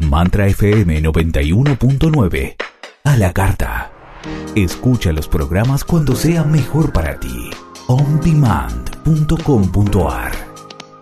Mantra FM 91.9. A la carta. Escucha los programas cuando sea mejor para ti. ondemand.com.ar.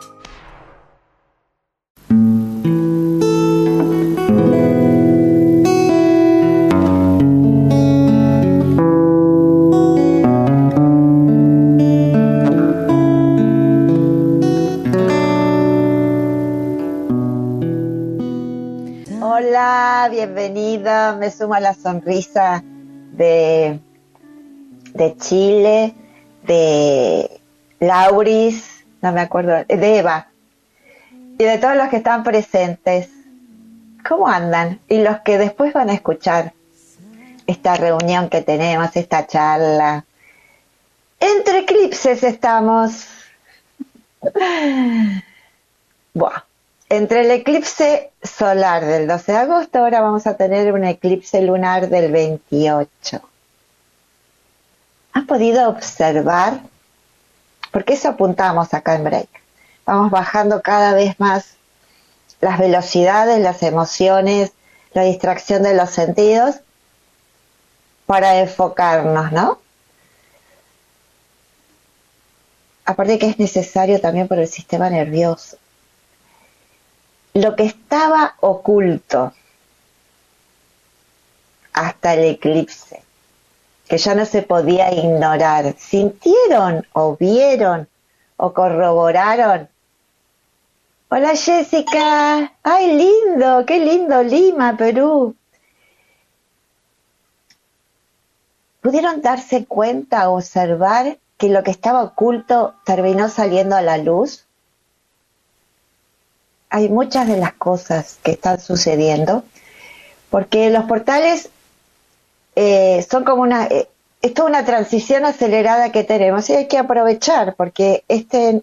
Bienvenida, me sumo a la sonrisa de Chile, de Lauris, no me acuerdo, de Eva, y de todos los que están presentes. ¿Cómo andan? Y los que después van a escuchar esta reunión que tenemos, esta charla. Entre eclipses estamos. Buah. Entre el eclipse solar del 12 de agosto, ahora vamos a tener un eclipse lunar del 28. ¿Han podido observar? Porque eso apuntamos acá en Break. Vamos bajando cada vez más las velocidades, las emociones, la distracción de los sentidos para enfocarnos, ¿no? Aparte que es necesario también por el sistema nervioso. Lo que estaba oculto hasta el eclipse, que ya no se podía ignorar, ¿sintieron o vieron o corroboraron? Hola Jessica, ¡ay lindo! ¡Qué lindo Lima, Perú! ¿Pudieron darse cuenta o observar que lo que estaba oculto terminó saliendo a la luz? Hay muchas de las cosas que están sucediendo, porque los portales son como es toda una transición acelerada que tenemos y hay que aprovechar, porque este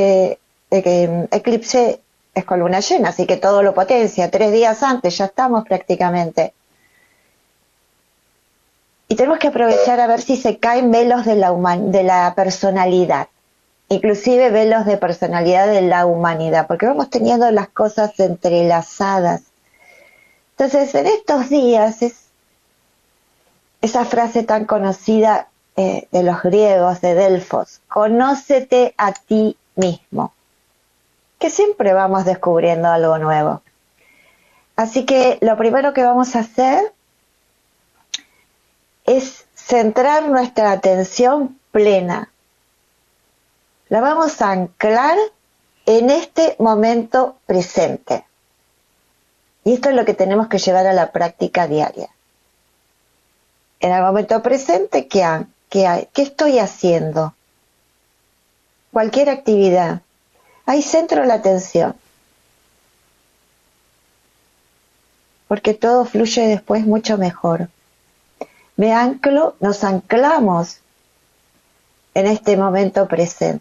eclipse es con luna llena, así que todo lo potencia. 3 días antes ya estamos prácticamente. Y tenemos que aprovechar a ver si se caen velos de la personalidad. Inclusive velos de personalidad de la humanidad, porque vamos teniendo las cosas entrelazadas. Entonces, en estos días, esa frase tan conocida de los griegos, de Delfos, conócete a ti mismo, que siempre vamos descubriendo algo nuevo. Así que lo primero que vamos a hacer es centrar nuestra atención plena. La vamos a anclar en este momento presente. Y esto es lo que tenemos que llevar a la práctica diaria. En el momento presente, ¿qué hay? ¿Qué estoy haciendo? Cualquier actividad. Ahí centro la atención. Porque todo fluye después mucho mejor. Nos anclamos en este momento presente.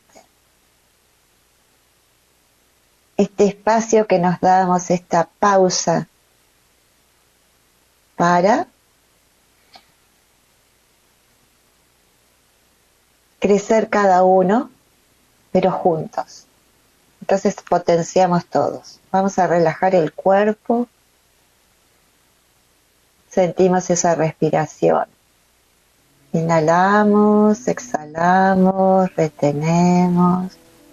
Este espacio que nos damos, esta pausa para crecer cada uno, pero juntos. Entonces potenciamos todos. Vamos a relajar el cuerpo. Sentimos esa respiración. Inhalamos, exhalamos, retenemos.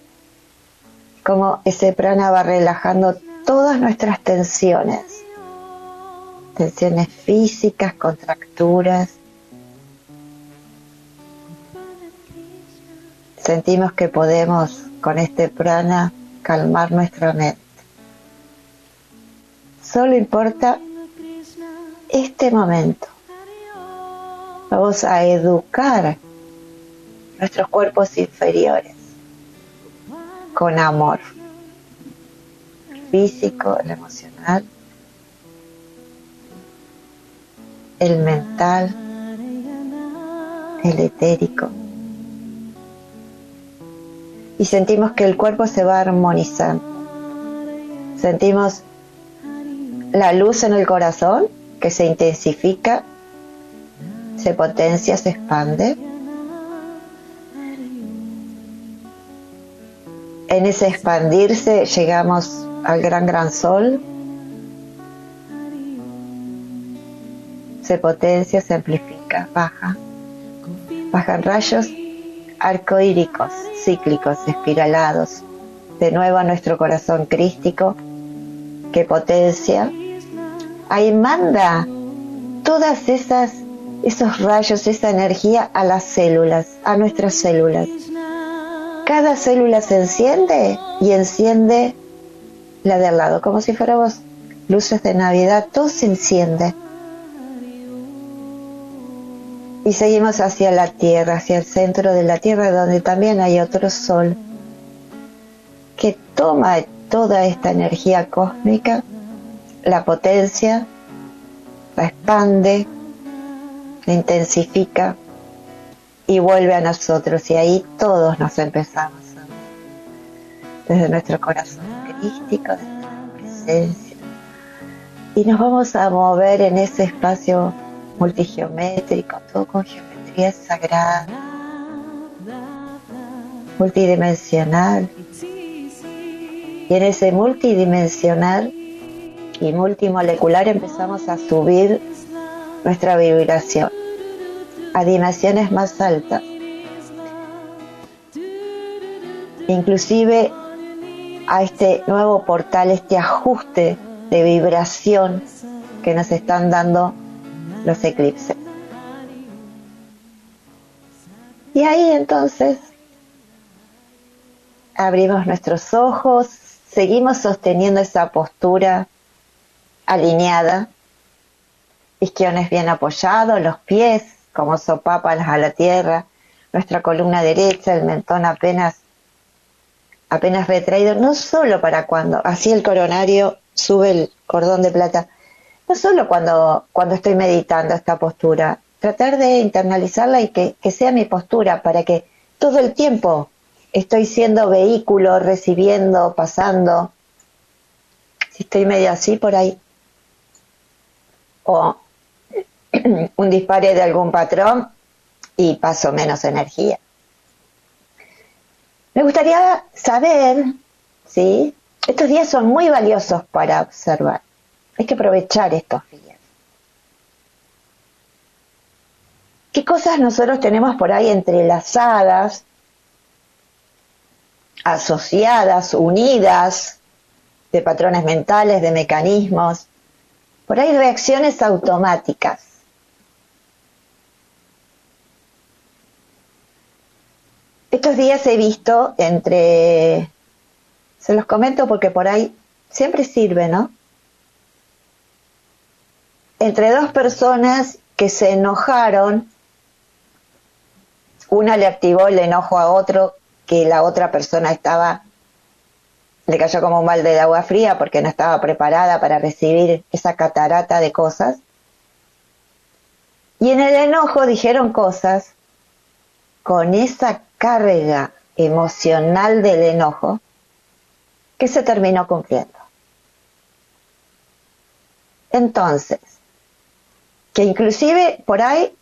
Como ese prana va relajando todas nuestras tensiones. Tensiones físicas, contracturas. Sentimos que podemos con este prana calmar nuestra mente. Solo importa este momento. Vamos a educar nuestros cuerpos inferiores con amor. El físico, el emocional, el mental, el etérico. Y sentimos que el cuerpo se va armonizando. Sentimos la luz en el corazón que se intensifica, se potencia, se expande. En ese expandirse llegamos al gran sol se potencia, se amplifica, baja. Bajan rayos arcoíricos, cíclicos, espiralados, de nuevo a nuestro corazón crístico, que potencia. Ahí manda todas esos rayos, esa energía a las células, a nuestras células. Cada célula se enciende y enciende la de al lado, como si fuéramos luces de Navidad, todo se enciende. Y seguimos hacia la Tierra, hacia el centro de la Tierra, donde también hay otro sol que toma toda esta energía cósmica, la potencia, la expande, la intensifica y vuelve a nosotros. Y ahí todos nos empezamos a ver, desde nuestro corazón crístico, desde nuestra presencia. Y nos vamos a mover en ese espacio multigeométrico, todo con geometría sagrada, multidimensional. Y en ese multidimensional y multimolecular empezamos a subir nuestra vibración a dimensiones más altas. Inclusive a este nuevo portal, este ajuste de vibración que nos están dando los eclipses. Y ahí entonces abrimos nuestros ojos, seguimos sosteniendo esa postura alineada, isquiones bien apoyados, los pies como sopápalas a la tierra, nuestra columna derecha, el mentón apenas retraído, no solo para cuando así el coronario sube el cordón de plata, no solo cuando estoy meditando esta postura, tratar de internalizarla y que sea mi postura, para que todo el tiempo estoy siendo vehículo, recibiendo, pasando. Si estoy medio así por ahí, o un dispare de algún patrón y paso menos energía. Me gustaría saber, ¿sí? Estos días son muy valiosos para observar. Hay que aprovechar estos días. ¿Qué cosas nosotros tenemos por ahí entrelazadas, asociadas, unidas, de patrones mentales, de mecanismos? Por ahí reacciones automáticas. Estos días he visto se los comento porque por ahí siempre sirve, ¿no? Entre dos personas que se enojaron, una le activó el enojo a otro, que la otra persona le cayó como un balde de agua fría porque no estaba preparada para recibir esa catarata de cosas. Y en el enojo dijeron cosas con esa carga emocional del enojo que se terminó cumpliendo. Entonces, que inclusive por ahí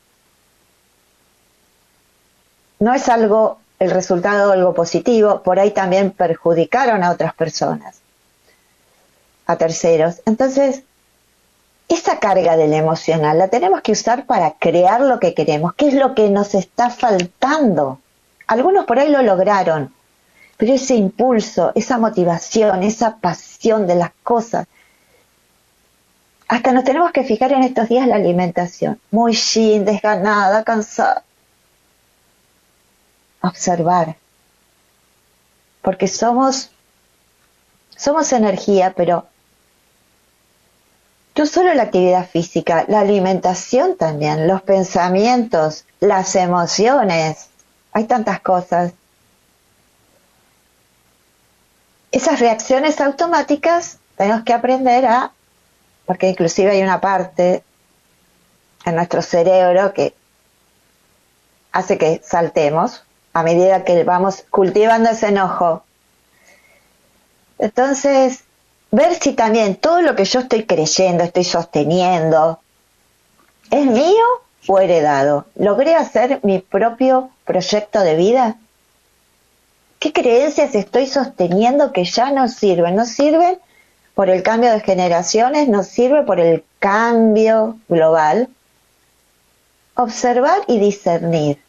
no es el resultado de algo positivo, por ahí también perjudicaron a otras personas, a terceros. Entonces, esa carga del emocional la tenemos que usar para crear lo que queremos. ¿Qué es lo que nos está faltando? Algunos por ahí lo lograron, pero ese impulso, esa motivación, esa pasión de las cosas. Hasta nos tenemos que fijar en estos días la alimentación. Muy yin, desganada, cansada. Observar. Porque somos energía, pero no solo la actividad física, la alimentación también, los pensamientos, las emociones. Hay tantas cosas. Esas reacciones automáticas tenemos que aprender porque inclusive hay una parte en nuestro cerebro que hace que saltemos a medida que vamos cultivando ese enojo. Entonces, ver si también todo lo que yo estoy creyendo, estoy sosteniendo, ¿es mío o heredado? ¿Logré hacer mi propio proyecto de vida? ¿Qué creencias estoy sosteniendo que ya no sirven? No sirven por el cambio de generaciones, no sirve por el cambio global, Observar y discernir.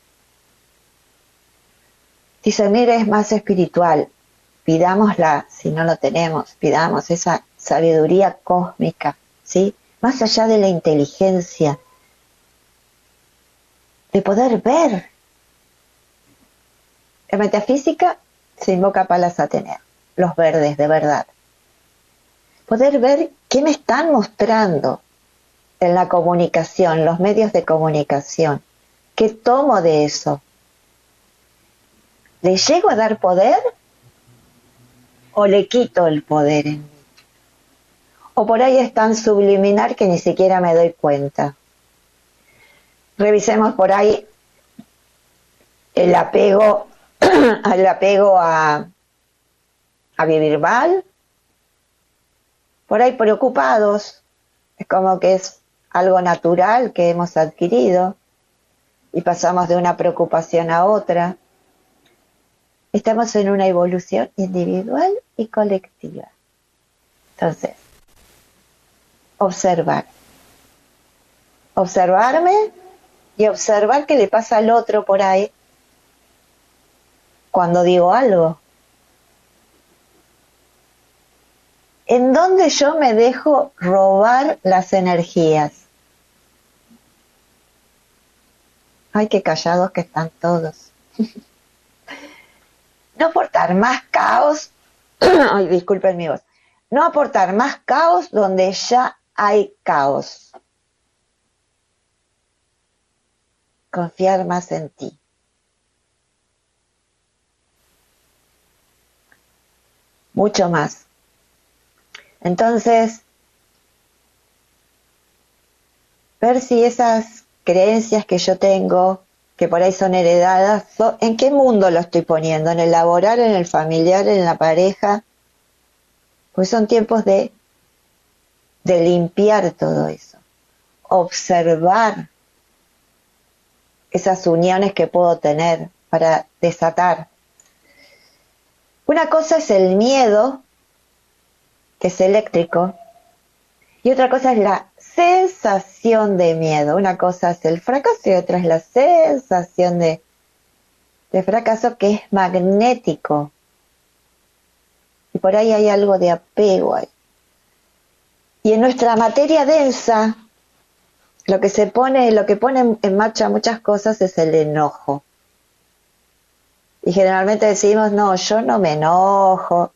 Discernir es más espiritual. Pidámosla, si no lo tenemos, pidamos esa sabiduría cósmica, ¿sí? Más allá de la inteligencia, de poder ver. En metafísica se invoca Palas Atenea, los verdes de verdad. Poder ver qué me están mostrando en la comunicación, los medios de comunicación. ¿Qué tomo de eso? ¿Le llego a dar poder o le quito el poder en mí? O por ahí es tan subliminar que ni siquiera me doy cuenta. Revisemos por ahí el apego, el apego a vivir mal. Por ahí preocupados, es como que es algo natural que hemos adquirido y pasamos de una preocupación a otra. Estamos en una evolución individual y colectiva. Entonces, observar. Observarme y observar qué le pasa al otro por ahí cuando digo algo. ¿En dónde yo me dejo robar las energías? Ay, qué callados que están todos. No aportar más caos, ay, disculpen mi voz, no aportar más caos donde ya hay caos. Confiar más en ti. Mucho más. Entonces, ver si esas creencias que yo tengo, que por ahí son heredadas, ¿en qué mundo lo estoy poniendo? ¿En el laboral, en el familiar, en la pareja? Pues son tiempos de limpiar todo eso. Observar esas uniones que puedo tener para desatar. Una cosa es el miedo, que es eléctrico, y otra cosa es la sensación de miedo. Una cosa es el fracaso y otra es la sensación de fracaso, que es magnético. Y por ahí hay algo de apego ahí. Y en nuestra materia densa, lo que pone en marcha muchas cosas es el enojo. Y generalmente decimos, no, yo no me enojo.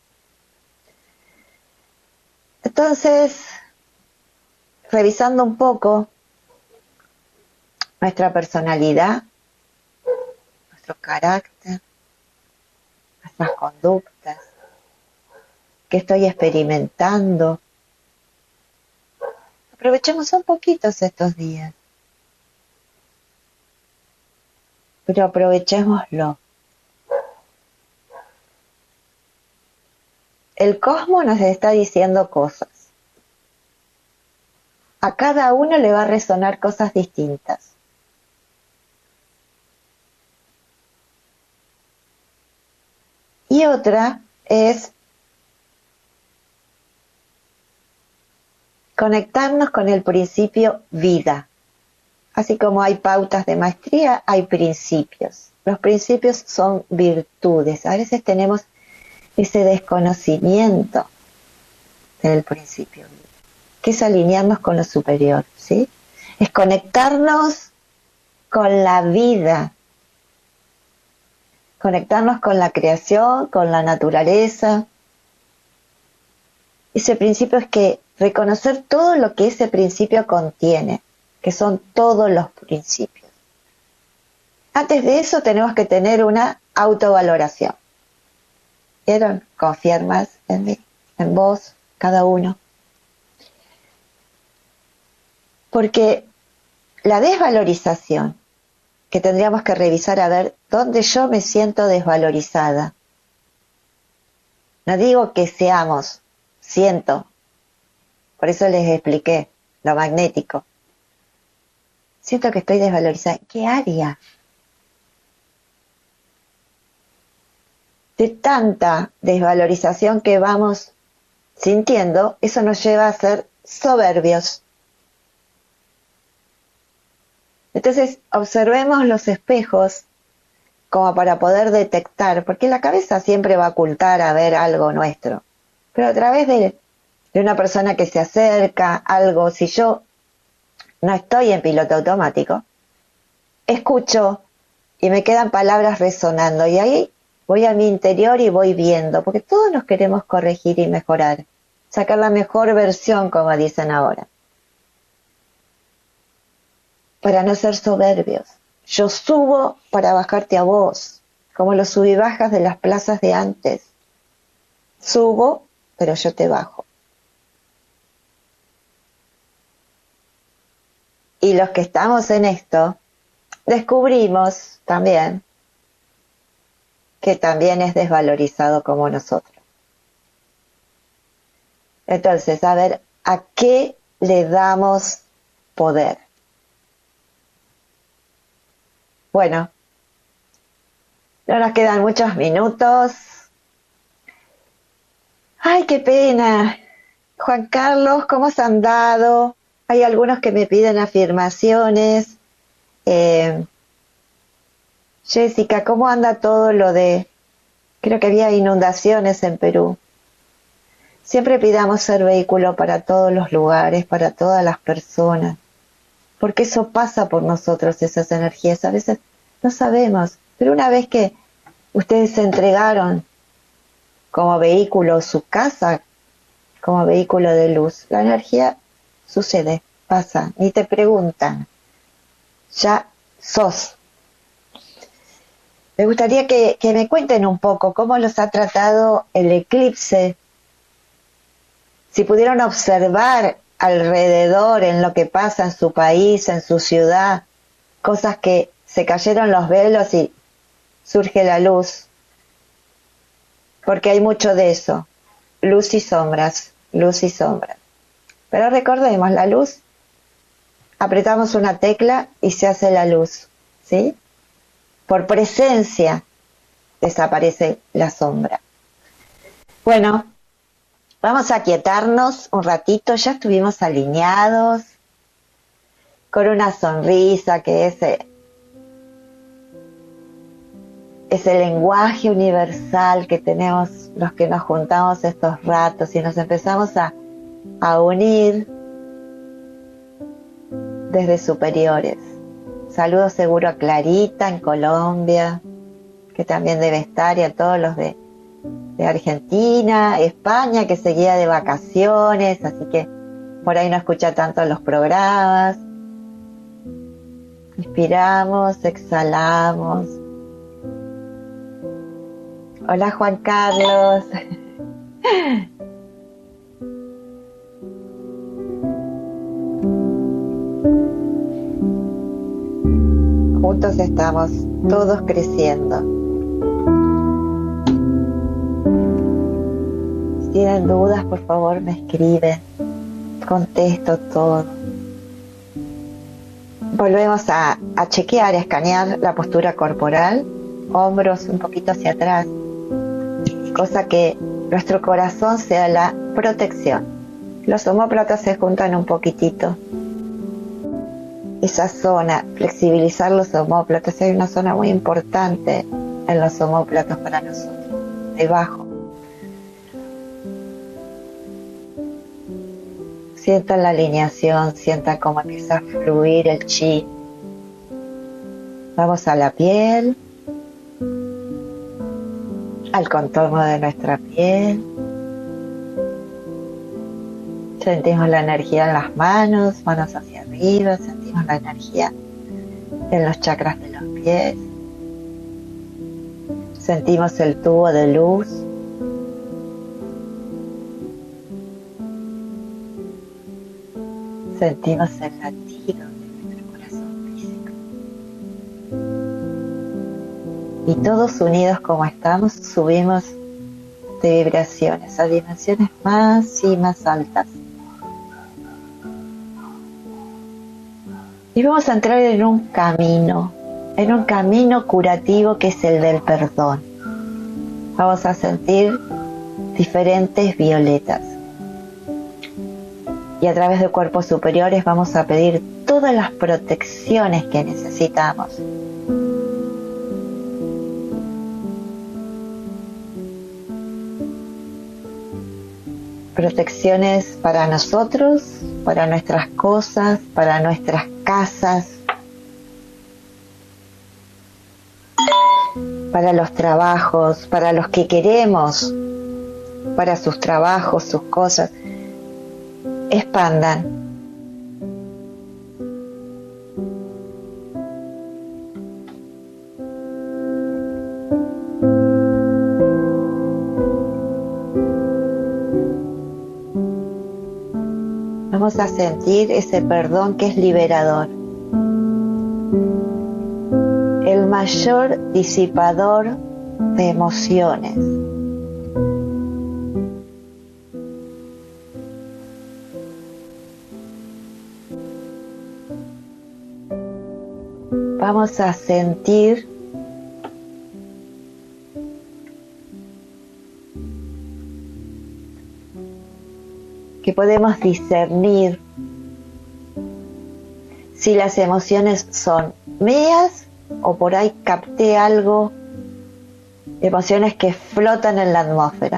Entonces, revisando un poco nuestra personalidad, nuestro carácter, nuestras conductas, qué estoy experimentando. Aprovechemos un poquito estos días, pero aprovechémoslo. El cosmos nos está diciendo cosas. A cada uno le va a resonar cosas distintas. Y otra es conectarnos con el principio vida. Así como hay pautas de maestría, hay principios. Los principios son virtudes. A veces tenemos ese desconocimiento del principio, que es alinearnos con lo superior, ¿sí? Es conectarnos con la vida, conectarnos con la creación, con la naturaleza. Ese principio es que reconocer todo lo que ese principio contiene, que son todos los principios. Antes de eso tenemos que tener una autovaloración. ¿Vieron? Confiar más en mí, en vos, cada uno. Porque la desvalorización, que tendríamos que revisar a ver dónde yo me siento desvalorizada. No digo que seamos, siento. Por eso les expliqué lo magnético. Siento que estoy desvalorizada. ¿En qué área? De tanta desvalorización que vamos sintiendo, eso nos lleva a ser soberbios. Entonces, observemos los espejos como para poder detectar, porque la cabeza siempre va a ocultar a ver algo nuestro, pero a través de una persona que se acerca, algo, si yo no estoy en piloto automático, escucho y me quedan palabras resonando y ahí voy a mi interior y voy viendo, porque todos nos queremos corregir y mejorar, sacar la mejor versión, como dicen ahora, para no ser soberbios. Yo subo para bajarte a vos, como los sub y bajas de las plazas de antes. Subo, pero yo te bajo. Y los que estamos en esto, descubrimos también que también es desvalorizado como nosotros. Entonces, a ver, ¿a qué le damos poder? Bueno, no nos quedan muchos minutos. ¡Ay, qué pena! Juan Carlos, ¿cómo has andado? Hay algunos que me piden afirmaciones. Jessica, ¿cómo anda todo lo de... Creo que había inundaciones en Perú. Siempre pidamos ser vehículo para todos los lugares, para todas las personas, porque eso pasa por nosotros, esas energías. A veces no sabemos, pero una vez que ustedes se entregaron como vehículo, su casa como vehículo de luz, la energía sucede, pasa, ni te preguntan, ya sos. Me gustaría que me cuenten un poco cómo los ha tratado el eclipse, si pudieron observar alrededor en lo que pasa en su país, en su ciudad, cosas que se cayeron los velos y surge la luz, porque hay mucho de eso, luz y sombras, luz y sombras. Pero recordemos, la luz, apretamos una tecla y se hace la luz, ¿sí? Por presencia desaparece la sombra. Bueno, vamos a aquietarnos un ratito, ya estuvimos alineados, con una sonrisa que es ese lenguaje universal que tenemos los que nos juntamos estos ratos y nos empezamos a unir desde superiores. Saludo seguro a Clarita en Colombia, que también debe estar, y a todos los de Argentina, España, que seguía de vacaciones, así que por ahí no escucha tanto los programas. Inspiramos, exhalamos. Hola Juan Carlos. Juntos estamos todos creciendo. Si tienen dudas, por favor me escriben. Contesto todo. Volvemos a chequear, a escanear la postura corporal. Hombros un poquito hacia atrás. Cosa que nuestro corazón sea la protección. Los omóplatos se juntan un poquitito. Esa zona, flexibilizar los omóplatos, hay una zona muy importante en los omóplatos para nosotros, debajo. Sientan la alineación, sientan cómo empieza a fluir el chi. Vamos a la piel, al contorno de nuestra piel. Sentimos la energía en las manos, manos hacia arriba, sentimos la energía en los chakras de los pies. Sentimos el tubo de luz. Sentimos el latido de nuestro corazón físico. Y todos unidos como estamos, subimos de vibraciones a dimensiones más y más altas. Y vamos a entrar en un camino curativo que es el del perdón. Vamos a sentir diferentes violetas. Y a través de cuerpos superiores vamos a pedir todas las protecciones que necesitamos. Protecciones para nosotros, para nuestras cosas, para nuestras casas, para los trabajos, para los que queremos, para sus trabajos, sus cosas. Expandan. Vamos a sentir ese perdón que es liberador. El mayor disipador de emociones. Vamos a sentir que podemos discernir si las emociones son mías o por ahí capté algo, emociones que flotan en la atmósfera.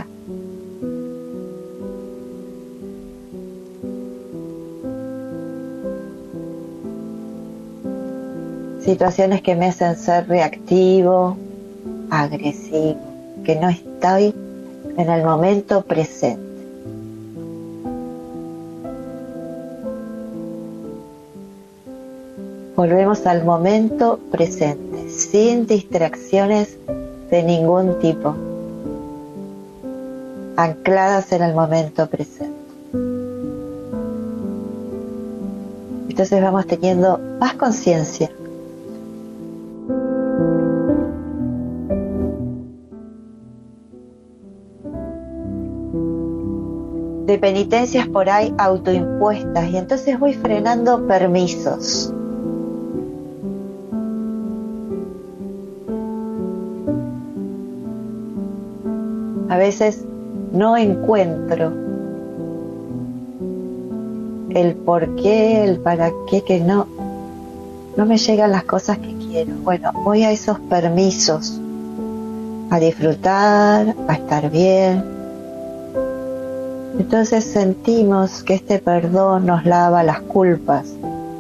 Situaciones que me hacen ser reactivo, agresivo, que no estoy en el momento presente. Volvemos al momento presente, sin distracciones de ningún tipo, ancladas en el momento presente. Entonces vamos teniendo más conciencia. De penitencias por ahí autoimpuestas, y entonces voy frenando permisos. A veces no encuentro el por qué, el para qué, que no me llegan las cosas que quiero. Bueno, voy a esos permisos, a disfrutar, a estar bien. Entonces sentimos que este perdón nos lava las culpas.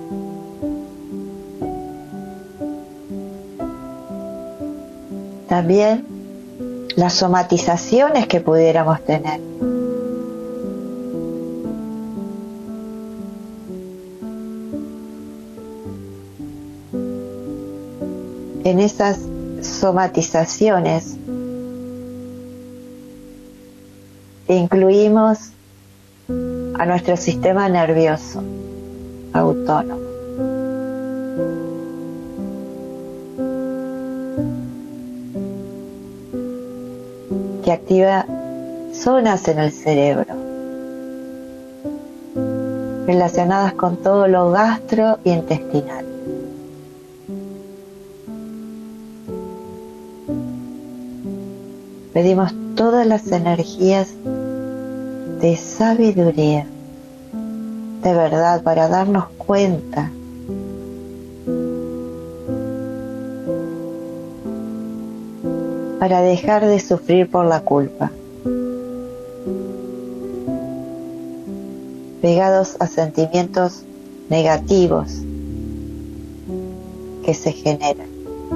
También las somatizaciones que pudiéramos tener. En esas somatizaciones incluimos a nuestro sistema nervioso autónomo, que activa zonas en el cerebro relacionadas con todo lo gastrointestinal. Pedimos todas las energías de sabiduría, de verdad, para darnos cuenta para dejar de sufrir por la culpa, pegados a sentimientos negativos que se generan.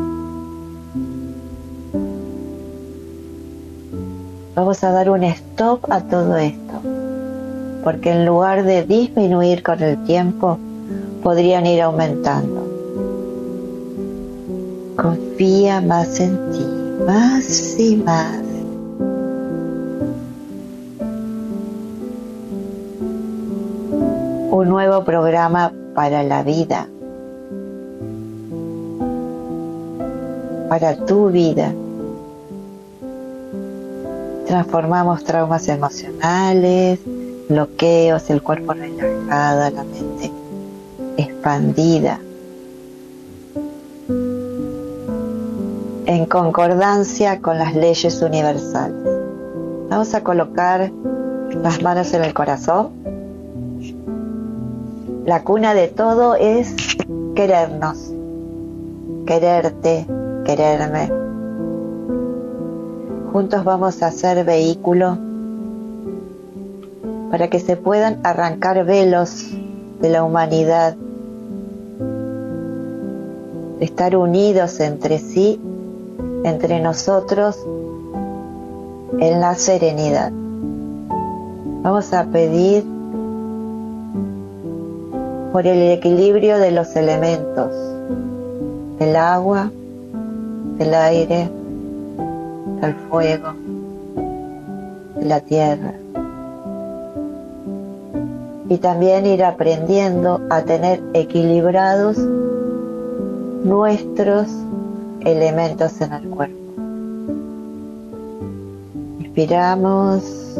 Vamos a dar un stop a todo esto, porque en lugar de disminuir con el tiempo, podrían ir aumentando. Confía más en ti, más y más. Un nuevo programa para la vida, para tu vida. Transformamos traumas emocionales, bloqueos, el cuerpo relajado, la mente expandida, en concordancia con las leyes universales. Vamos a colocar las manos en el corazón La cuna de todo es querernos, quererte, quererme. Juntos vamos a ser vehículo para que se puedan arrancar velos de la humanidad, de estar unidos entre sí, entre nosotros, en la serenidad. Vamos a pedir por el equilibrio de los elementos, del agua, del aire, del fuego, de la tierra. Y también ir aprendiendo a tener equilibrados nuestros elementos en el cuerpo. Inspiramos,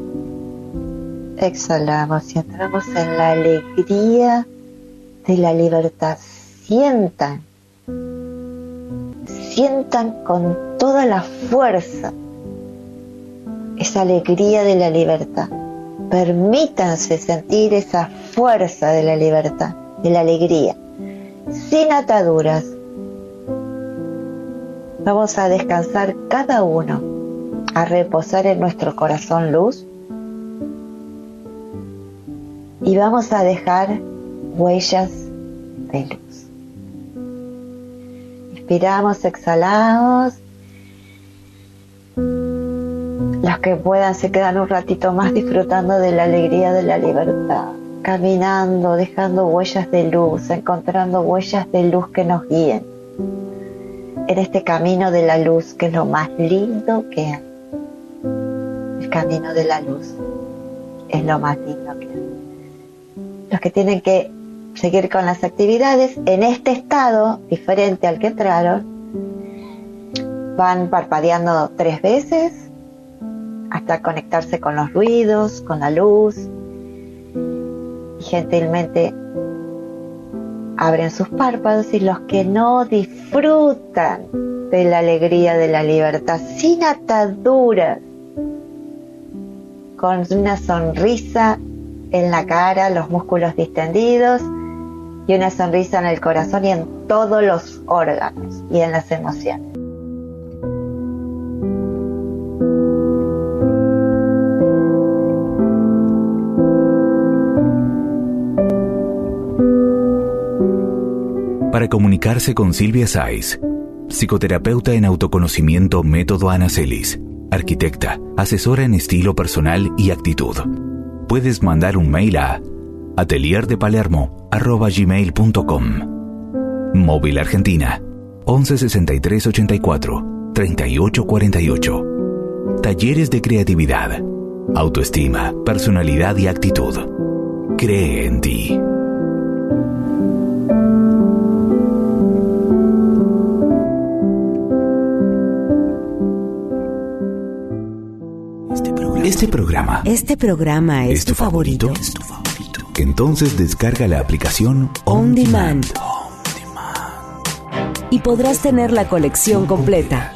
exhalamos y entramos en la alegría de la libertad. Sientan con toda la fuerza esa alegría de la libertad. Permítanse sentir esa fuerza de la libertad, de la alegría, sin ataduras. Vamos a descansar cada uno, a reposar en nuestro corazón luz, y vamos a dejar huellas de luz. Inspiramos, exhalamos. Los que puedan se quedan un ratito más disfrutando de la alegría de la libertad, caminando, dejando huellas de luz, encontrando huellas de luz que nos guíen en este camino de la luz, que es lo más lindo que hay. El camino de la luz es lo más lindo que hay. Los que tienen que seguir con las actividades en este estado diferente al que entraron, van parpadeando 3 veces hasta conectarse con los ruidos, con la luz, y gentilmente abren sus párpados. Y los que no disfrutan de la alegría de la libertad, sin ataduras, con una sonrisa en la cara, los músculos distendidos, y una sonrisa en el corazón y en todos los órganos y en las emociones. Para comunicarse con Silvia Sáiz, psicoterapeuta en autoconocimiento Método Ana Celis, arquitecta, asesora en estilo personal y actitud. Puedes mandar un mail a atelierdepalermo@gmail.com. Móvil Argentina 11 63 84 38 48. Talleres de creatividad, autoestima, personalidad y actitud. Cree en ti. Este programa es tu favorito. Entonces descarga la aplicación On Demand y podrás tener la colección completa.